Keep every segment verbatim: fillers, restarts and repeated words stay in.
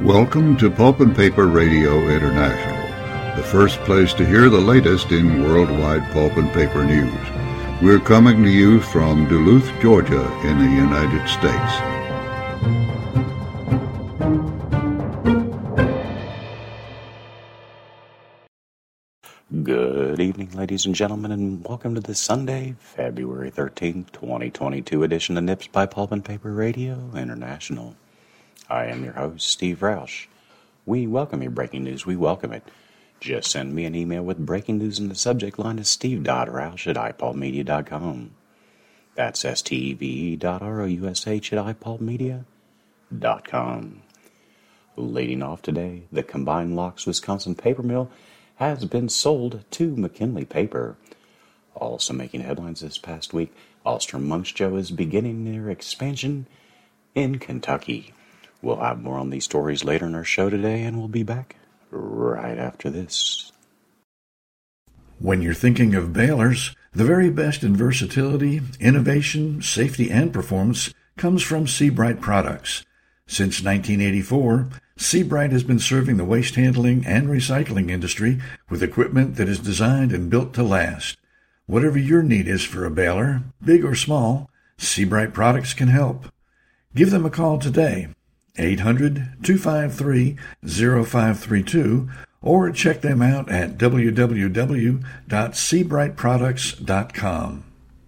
Welcome to Pulp and Paper Radio International, the first place to hear the latest in worldwide pulp and paper news. We're coming to you from Duluth, Georgia, in the United States. Good evening, ladies and gentlemen, and welcome to the Sunday, February thirteenth, twenty twenty-two edition of Nips by Pulp and Paper Radio International. I am your host, Steve Roush. We welcome your breaking news. We welcome it. Just send me an email with breaking news in the subject line to steve dot roush at i pulp media dot com. That's S T E V E dot R O U S H at i pulp media dot com. Leading off today, the Combined Locks Wisconsin paper mill has been sold to McKinley Paper. Also making headlines this past week, Alstrom Munksjö is beginning their expansion in Kentucky. We'll have more on these stories later in our show today, and we'll be back right after this. When you're thinking of balers, the very best in versatility, innovation, safety, and performance comes from Sebright Products. Since nineteen eighty-four, Sebright has been serving the waste handling and recycling industry with equipment that is designed and built to last. Whatever your need is for a baler, big or small, Sebright Products can help. Give them a call today, eight hundred, two five three, zero five three two, or check them out at w w w dot sebright products dot com.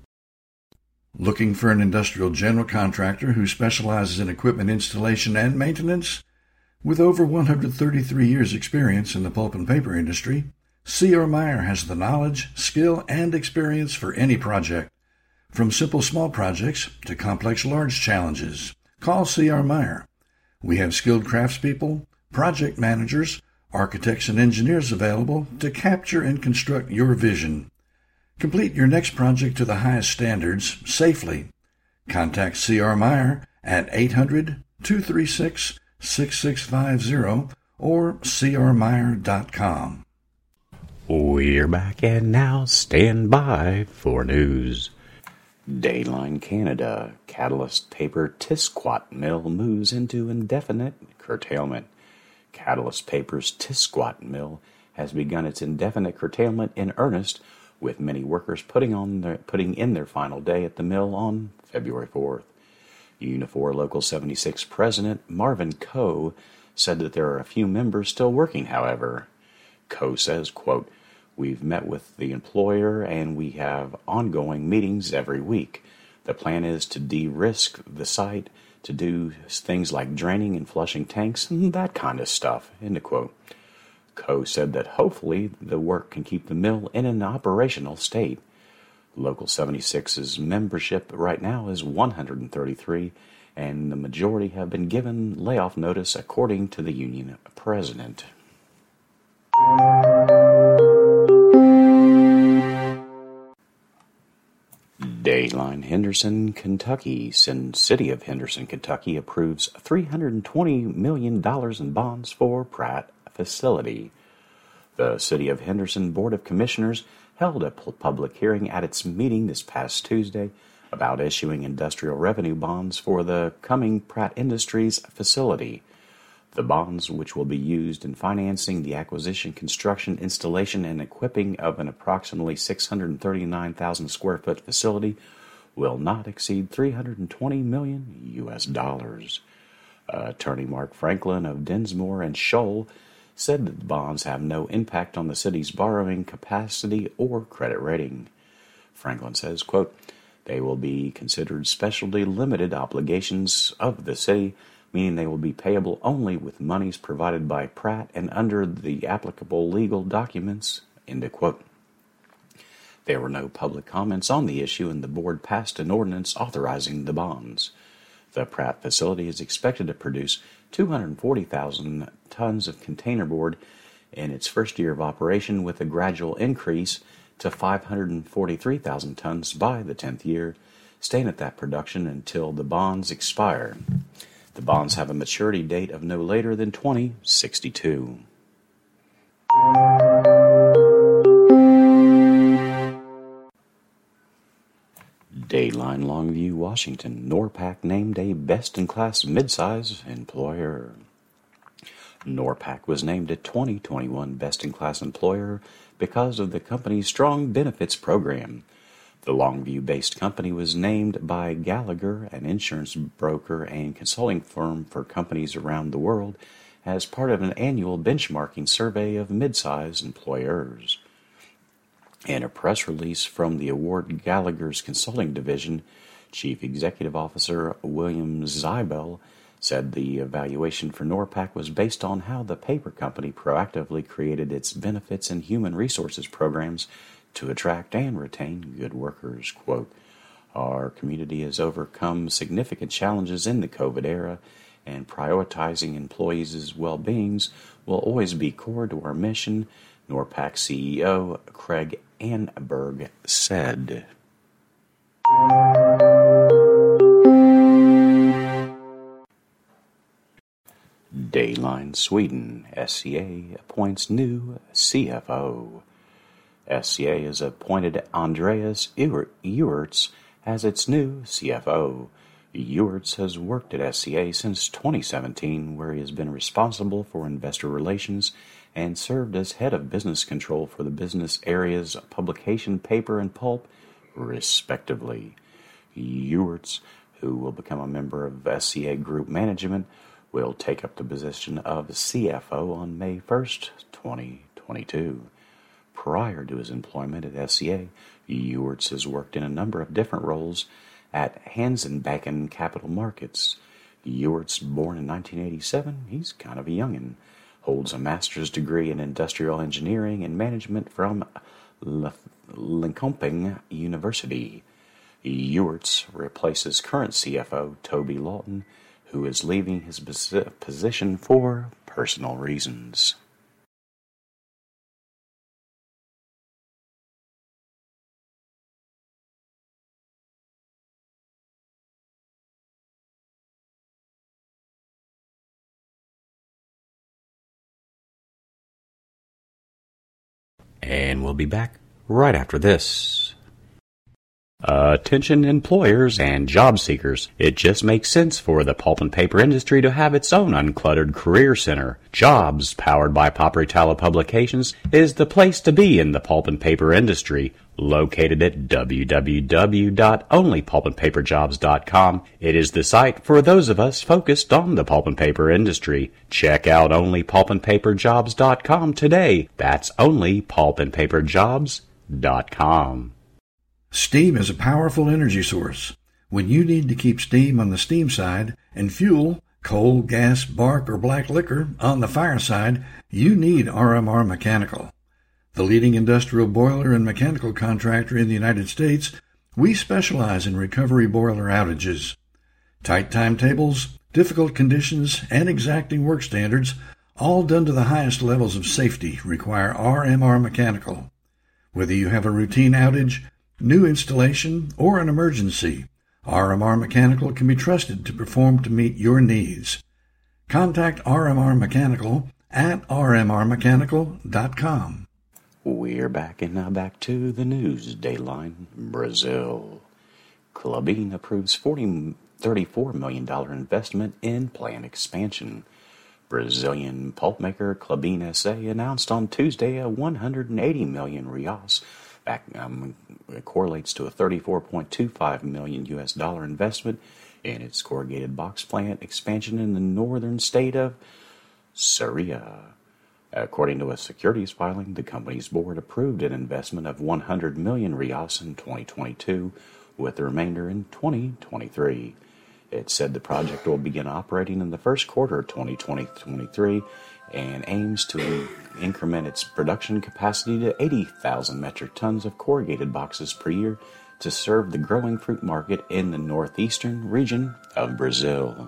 Looking for an industrial general contractor who specializes in equipment installation and maintenance? With over one hundred thirty-three years' experience in the pulp and paper industry, C R. Meyer has the knowledge, skill, and experience for any project. From simple small projects to complex large challenges, call C R. Meyer. We have skilled craftspeople, project managers, architects, and engineers available to capture and construct your vision. Complete your next project to the highest standards safely. Contact C R. Meyer at eight hundred, two three six, six six five zero or c r meyer dot com. We're back, and now stand by for news. Dayline Canada, Catalyst Paper Tisquat Mill moves into indefinite curtailment. Catalyst Paper's Tisquat Mill has begun its indefinite curtailment in earnest, with many workers putting on their, putting in their final day at the mill on February fourth. Unifor Local seventy-six President Marvin Coe said that there are a few members still working, however. Coe says, quote, "We've met with the employer and we have ongoing meetings every week. The plan is to de-risk the site, to do things like draining and flushing tanks and that kind of stuff," end of quote. Coe said that hopefully the work can keep the mill in an operational state. Local seventy-six's membership right now is one hundred thirty-three, and the majority have been given layoff notice according to the union president. Dayline Henderson, Kentucky. City of Henderson, Kentucky approves three hundred twenty million dollars in bonds for Pratt facility. The City of Henderson Board of Commissioners held a public hearing at its meeting this past Tuesday about issuing industrial revenue bonds for the coming Pratt Industries facility. The bonds, which will be used in financing the acquisition, construction, installation, and equipping of an approximately six hundred thirty-nine thousand square foot facility, will not exceed three hundred twenty million U S dollars. Uh, Attorney Mark Franklin of Dinsmore and Scholl said that the bonds have no impact on the city's borrowing capacity or credit rating. Franklin says, quote, "They will be considered specialty limited obligations of the city, meaning they will be payable only with monies provided by Pratt and under the applicable legal documents," end of quote. There were no public comments on the issue, and the board passed an ordinance authorizing the bonds. The Pratt facility is expected to produce two hundred forty thousand tons of containerboard in its first year of operation, with a gradual increase to five hundred forty-three thousand tons by the tenth year, staying at that production until the bonds expire. The bonds have a maturity date of no later than twenty sixty-two. Dayline Longview, Washington. NORPAC named a best-in-class midsize employer. Norpak was named a twenty twenty-one Best-in-Class Employer because of the company's strong benefits program. The Longview-based company was named by Gallagher, an insurance broker and consulting firm for companies around the world, as part of an annual benchmarking survey of mid-size employers. In a press release from the award Gallagher's consulting division, Chief Executive Officer William Zibel said the evaluation for Norpak was based on how the paper company proactively created its benefits and human resources programs to attract and retain good workers. Quote, "Our community has overcome significant challenges in the COVID era, and prioritizing employees' well-beings will always be core to our mission," Norpak C E O Craig Anberg said. Dayline Sweden, S C A appoints new C F O. S C A has appointed Andreas Uertz as its new C F O. Uertz has worked at S C A since twenty seventeen, where he has been responsible for investor relations and served as head of business control for the business areas publication, paper, and pulp, respectively. Uertz, who will become a member of S C A Group Management, will take up the position of C F O on May first, twenty twenty-two. Prior to his employment at S C A, Uertz has worked in a number of different roles at Handelsbanken Capital Markets. Uertz, born in nineteen eighty-seven, he's kind of a youngin', holds a master's degree in industrial engineering and management from Linköping University. Uertz replaces current C F O Toby Lawton, who is leaving his position for personal reasons. And we'll be back right after this. Attention employers and job seekers. It just makes sense for the pulp and paper industry to have its own uncluttered career center. Jobs, powered by Paperitalo Publications, is the place to be in the pulp and paper industry. Located at w w w dot only pulp and paper jobs dot com, it is the site for those of us focused on the pulp and paper industry. Check out only pulp and paper jobs dot com today. That's only pulp and paper jobs dot com. Steam is a powerful energy source. When you need to keep steam on the steam side and fuel, coal, gas, bark, or black liquor on the fire side, you need R M R Mechanical. The leading industrial boiler and mechanical contractor in the United States, we specialize in recovery boiler outages. Tight timetables, difficult conditions, and exacting work standards, all done to the highest levels of safety, require R M R Mechanical. Whether you have a routine outage, new installation, or an emergency, R M R Mechanical can be trusted to perform to meet your needs. Contact R M R Mechanical at r m r mechanical dot com. We're back, and now back to the news. Dayline, Brazil. Klabin approves thirty-four million dollars investment in plant expansion. Brazilian pulp maker Klabin S A announced on Tuesday a one hundred eighty million reais. That um, correlates to a thirty-four point two five million U S dollar investment in its corrugated box plant expansion in the northern state of Ceará. According to a securities filing, the company's board approved an investment of one hundred million reais in twenty twenty-two, with the remainder in twenty twenty-three. It said the project will begin operating in the first quarter of twenty twenty-three and aims to increment its production capacity to eighty thousand metric tons of corrugated boxes per year to serve the growing fruit market in the northeastern region of Brazil.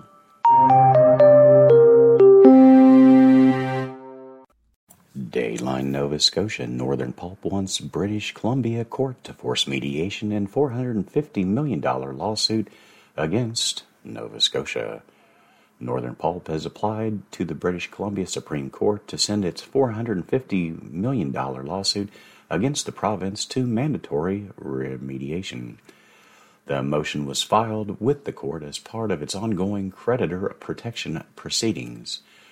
Dayline, Nova Scotia. Northern Pulp wants British Columbia court to force mediation in four hundred fifty million dollars lawsuit against Nova Scotia. Northern Pulp has applied to the British Columbia Supreme Court to send its four hundred fifty million dollars lawsuit against the province to mandatory remediation. The motion was filed with the court as part of its ongoing creditor protection proceedings.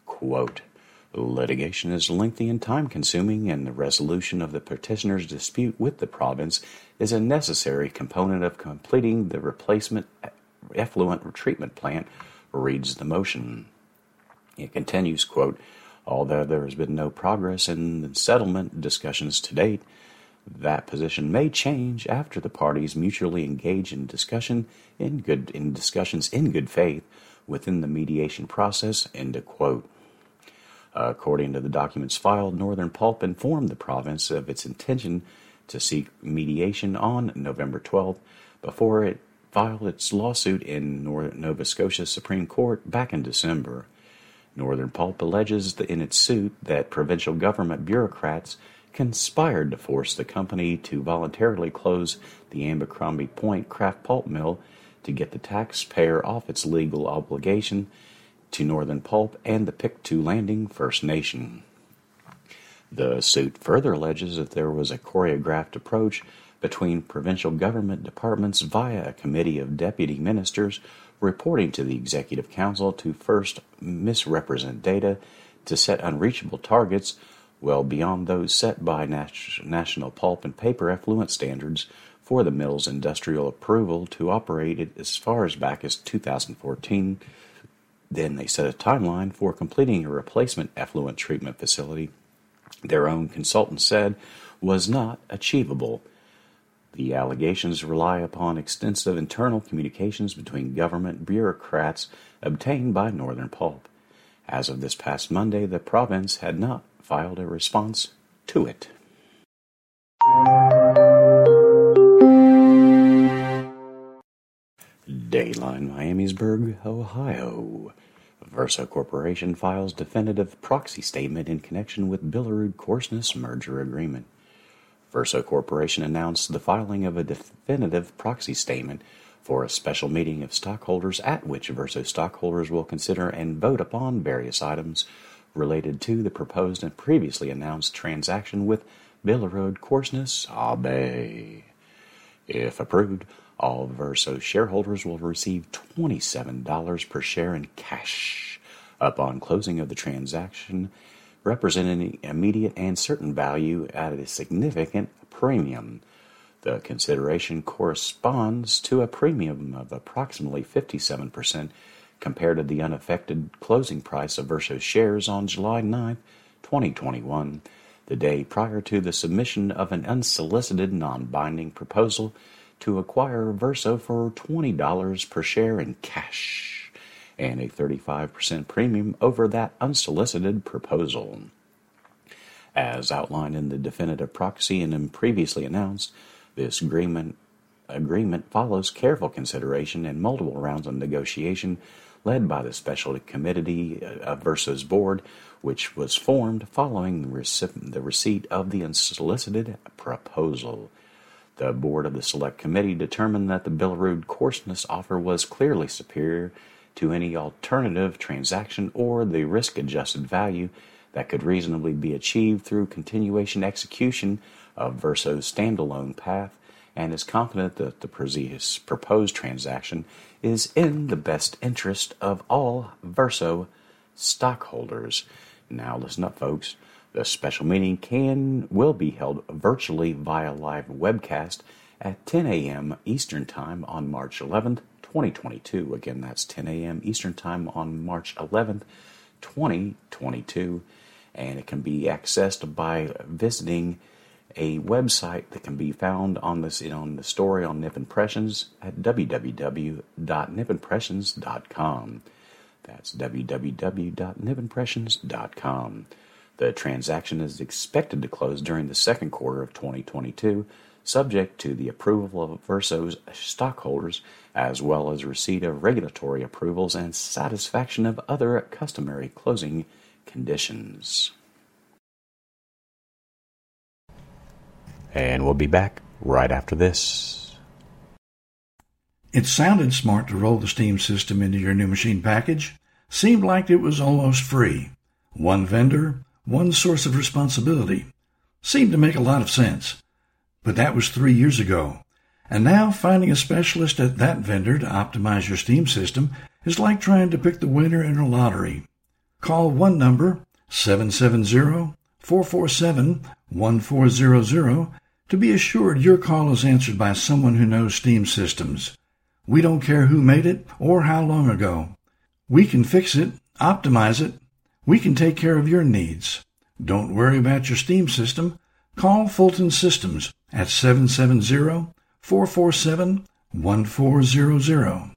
quote, litigation is lengthy and time-consuming, and the resolution of the petitioner's dispute with the province is a necessary component of completing the replacement effluent treatment plant, reads the motion. It continues, quote, although there has been no progress in the settlement discussions to date, that position may change after the parties mutually engage in discussion in good in discussions in good faith within the mediation process, end of quote. According to the documents filed, Northern Pulp informed the province of its intention to seek mediation on November twelfth before it filed its lawsuit in Nova Scotia Supreme Court back in December. Northern Pulp alleges that in its suit that provincial government bureaucrats conspired to force the company to voluntarily close the Abercrombie Point Craft Pulp Mill to get the taxpayer off its legal obligation to Northern Pulp and the Pictou Landing First Nation. The suit further alleges that there was a choreographed approach between provincial government departments via a committee of deputy ministers reporting to the Executive Council to first misrepresent data to set unreachable targets well beyond those set by nat- national pulp and paper effluent standards for the mill's industrial approval to operate it as far as back as two thousand fourteen. Then they set a timeline for completing a replacement effluent treatment facility their own consultant said was not achievable. The allegations rely upon extensive internal communications between government bureaucrats obtained by Northern Pulp. As of this past Monday, the province had not filed a response to it. Dayline, Miamisburg, Ohio. Verso Corporation files definitive proxy statement in connection with Billerud-Korsnäs merger agreement. Verso Corporation announced the filing of a definitive proxy statement for a special meeting of stockholders at which Verso stockholders will consider and vote upon various items related to the proposed and previously announced transaction with Billerud-Korsnäs A B. If approved, all Verso shareholders will receive twenty-seven dollars per share in cash upon closing of the transaction, representing immediate and certain value at a significant premium. The consideration corresponds to a premium of approximately fifty-seven percent compared to the unaffected closing price of Verso shares on July ninth, twenty twenty-one, the day prior to the submission of an unsolicited non-binding proposal to acquire Verso for twenty dollars per share in cash, and a thirty-five percent premium over that unsolicited proposal. As outlined in the definitive proxy and previously announced, this agreement, agreement follows careful consideration and multiple rounds of negotiation led by the special committee of Verso's board, which was formed following the, rece- the receipt of the unsolicited proposal. The board of the select committee determined that the Billerud-Korsnäs offer was clearly superior to any alternative transaction or the risk-adjusted value that could reasonably be achieved through continuation execution of Verso's standalone path, and is confident that the proposed transaction is in the best interest of all Verso stockholders. Now listen up, folks. The special meeting can will be held virtually via live webcast at ten a.m. Eastern Time on March eleventh, twenty twenty-two. Again, that's ten a.m. Eastern Time on March eleventh, twenty twenty-two. And it can be accessed by visiting a website that can be found on this on the story on Nip Impressions at w w w dot nip impressions dot com. That's w w w dot nip impressions dot com. The transaction is expected to close during the second quarter of twenty twenty-two, subject to the approval of Verso's stockholders, as well as receipt of regulatory approvals and satisfaction of other customary closing conditions. And we'll be back right after this. It sounded smart to roll the Steam system into your new machine package. Seemed like it was almost free. One vendor, one source of responsibility. Seemed to make a lot of sense. But that was three years ago. And now finding a specialist at that vendor to optimize your Steam system is like trying to pick the winner in a lottery. Call one number, seven seven zero, four four seven, one four zero zero, to be assured your call is answered by someone who knows steam systems. We don't care who made it or how long ago. We can fix it, optimize it. We can take care of your needs. Don't worry about your steam system. Call Fulton Systems at seven seven zero, four four seven, one four zero zero.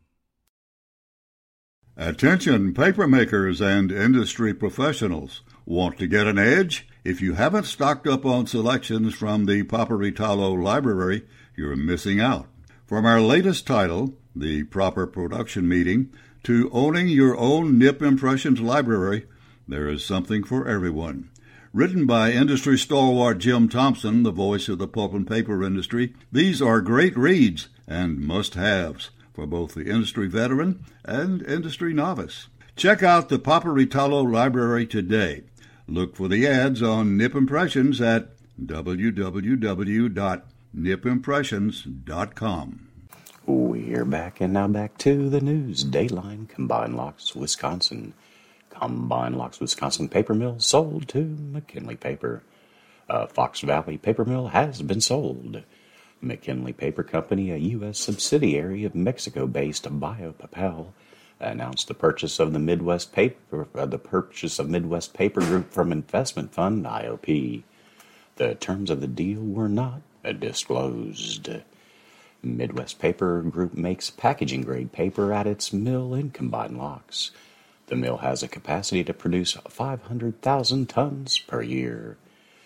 Attention paper makers and industry professionals. Want to get an edge? If you haven't stocked up on selections from the Paperitalo Library, you're missing out. From our latest title, The Proper Production Meeting, to owning your own Nip Impressions library, there is something for everyone. Written by industry stalwart Jim Thompson, the voice of the pulp and paper industry, these are great reads and must-haves for both the industry veteran and industry novice. Check out the Paperitalo Library today. Look for the ads on Nip Impressions at w w w dot nip impressions dot com. We're back, and now back to the news. Dayline Combine Locks, Wisconsin. Combine Locks, Wisconsin paper mill sold to McKinley Paper. Uh, Fox Valley Paper Mill has been sold. McKinley Paper Company, a U S subsidiary of Mexico-based BioPapel, announced the purchase of the Midwest Paper, uh, the purchase of Midwest Paper Group from investment fund I O P. The terms of the deal were not disclosed. Midwest Paper Group makes packaging-grade paper at its mill in Combine Locks. The mill has a capacity to produce five hundred thousand tons per year.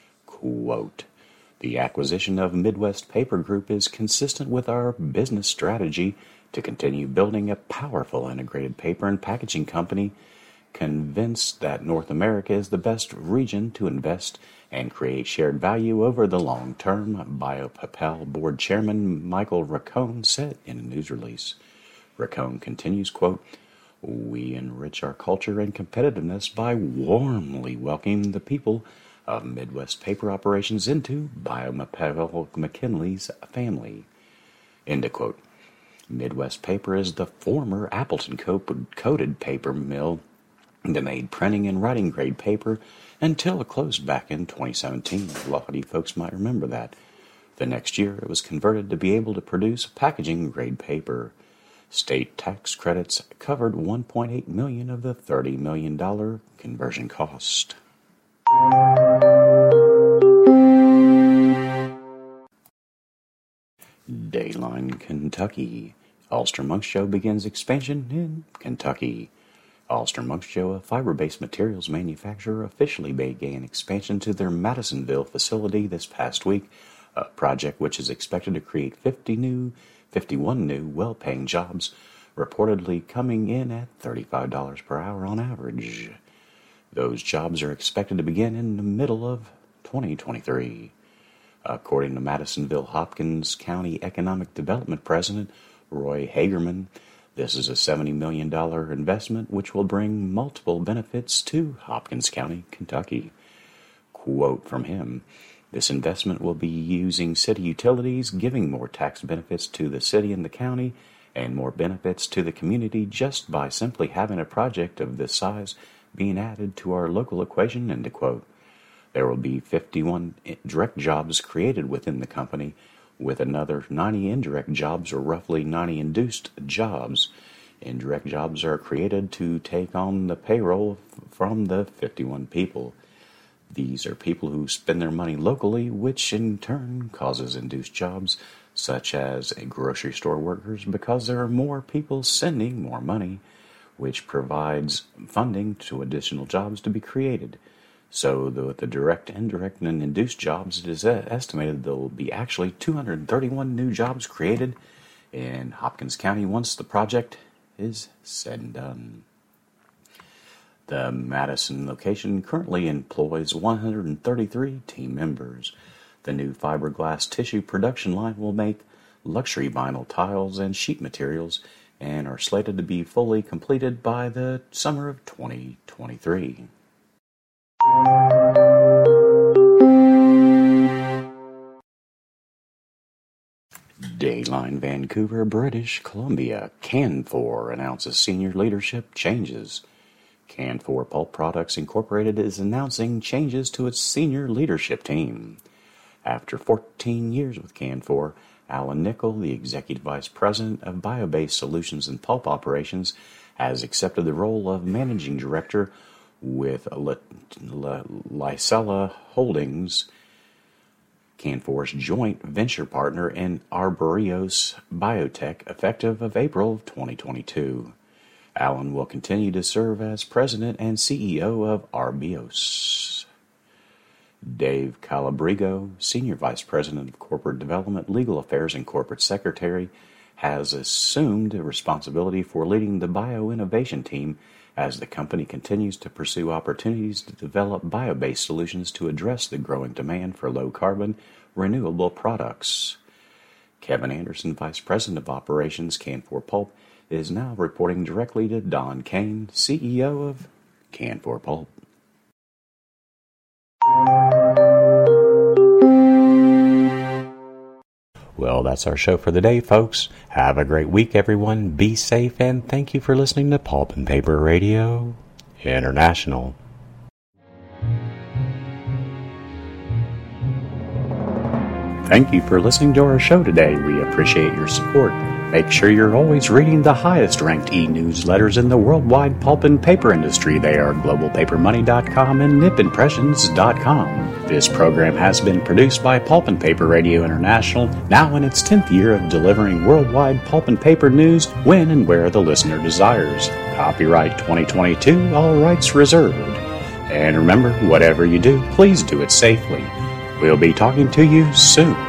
Quote, the acquisition of Midwest Paper Group is consistent with our business strategy to continue building a powerful integrated paper and packaging company, convinced that North America is the best region to invest and create shared value over the long term, BioPapel Board Chairman Michael Racone said in a news release. Racone continues, quote, we enrich our culture and competitiveness by warmly welcoming the people of Midwest Paper Operations into BioPapel McKinley's family. End of quote. Midwest Paper is the former Appleton coated paper mill that made printing and writing grade paper until it closed back in twenty seventeen. A lot of you folks might remember that. The next year, it was converted to be able to produce packaging grade paper. State tax credits covered one point eight million dollars of the thirty million dollars conversion cost. Dayline, Kentucky. Ulster Monk Show begins expansion in Kentucky. Ulster Monk Show, a fiber-based materials manufacturer, officially began expansion to their Madisonville facility this past week, a project which is expected to create fifty new, fifty-one new, well-paying jobs, reportedly coming in at thirty-five dollars per hour on average. Those jobs are expected to begin in the middle of twenty twenty-three. According to Madisonville Hopkins County Economic Development President Roy Hagerman, this is a seventy million dollars investment which will bring multiple benefits to Hopkins County, Kentucky. Quote from him, this investment will be using city utilities, giving more tax benefits to the city and the county, and more benefits to the community just by simply having a project of this size being added to our local equation, end of quote. There will be fifty-one direct jobs created within the company, with another ninety indirect jobs, or roughly ninety induced jobs. Indirect jobs are created to take on the payroll from the fifty-one people. These are people who spend their money locally, which in turn causes induced jobs, such as grocery store workers, because there are more people sending more money, which provides funding to additional jobs to be created. So the, the direct, indirect, and induced jobs, it is estimated there will be actually two hundred thirty-one new jobs created in Hopkins County once the project is said and done. The Madison location currently employs one hundred thirty-three team members. The new fiberglass tissue production line will make luxury vinyl tiles and sheet materials and are slated to be fully completed by the summer of twenty twenty-three. Dayline, Vancouver, British Columbia. Canfor announces senior leadership changes. Canfor Pulp Products Incorporated is announcing changes to its senior leadership team. After fourteen years with Canfor, Alan Nickel, the Executive Vice President of Bio-Based Solutions and Pulp Operations, has accepted the role of Managing Director with Lysella Holdings, Canfor's joint venture partner in Arboreos Biotech, effective of April of twenty twenty-two. Alan will continue to serve as President and C E O of Arboreos. Dave Calabrigo, Senior Vice President of Corporate Development, Legal Affairs, and Corporate Secretary, has assumed responsibility for leading the bioinnovation team as the company continues to pursue opportunities to develop bio-based solutions to address the growing demand for low-carbon, renewable products. Kevin Anderson, Vice President of Operations, Canfor Pulp, is now reporting directly to Don Kane, C E O of Canfor Pulp. Well, that's our show for the day, folks. Have a great week, everyone. Be safe, and thank you for listening to Pulp and Paper Radio International. Thank you for listening to our show today. We appreciate your support. Make sure you're always reading the highest-ranked e-newsletters in the worldwide pulp and paper industry. They are global paper money dot com and nip impressions dot com. This program has been produced by Pulp and Paper Radio International, now in its tenth year of delivering worldwide pulp and paper news when and where the listener desires. Copyright twenty twenty-two, all rights reserved. And remember, whatever you do, please do it safely. We'll be talking to you soon.